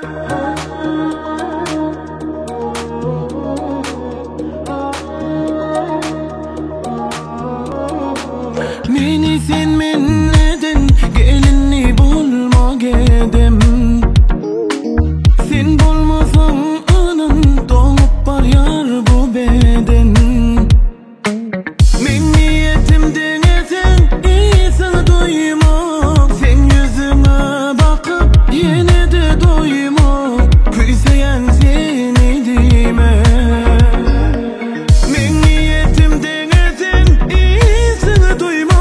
Meni sen menledin, gelinni bulma gedem. Sen bolmasan anın, doğup bar yar bu beden. Men niyetim denesen, sana doymak. Sen yüzüme bakıp, yine de doymak. Kuysayan seni dime. Men niyetim denesen, sana doymak.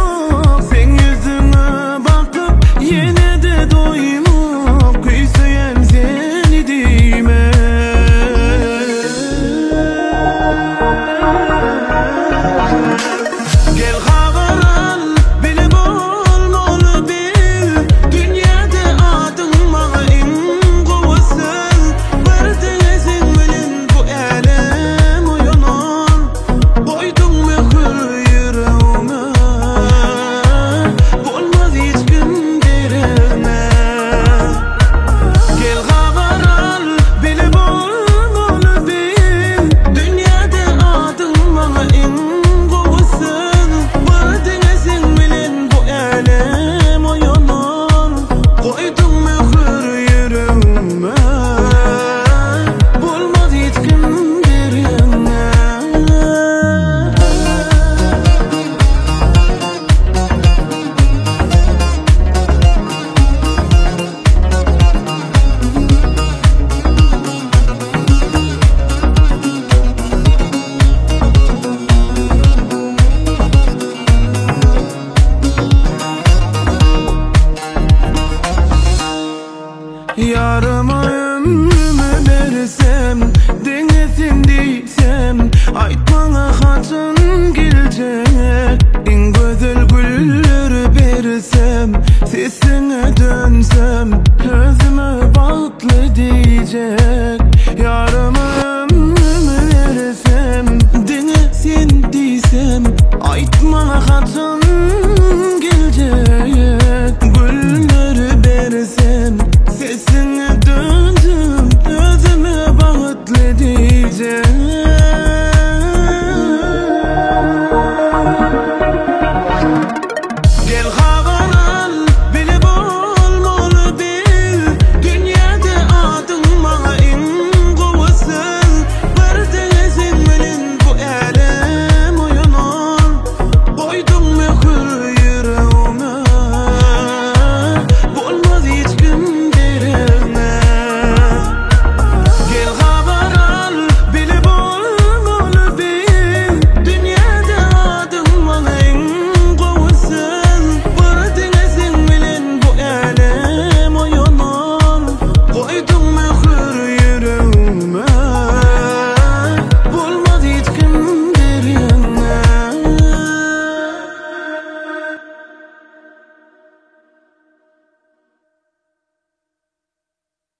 Yine de doymak, kuysayan seni dime. Gel havaran, beni bolmalı bil. Dünyada adın bana en kovasın. Bardesin bilen bu elem uyanan. Koydun mehir yüreğime. Olmaz hiç gün. Yarıma ömrümü versem, denesin diysem, aytmana hatın gelecek. En güzel gülleri versem, sesine dönsem, özüme batlı diyecek. Yarıma ömrümü versem, denesin diysem, aytmana hatın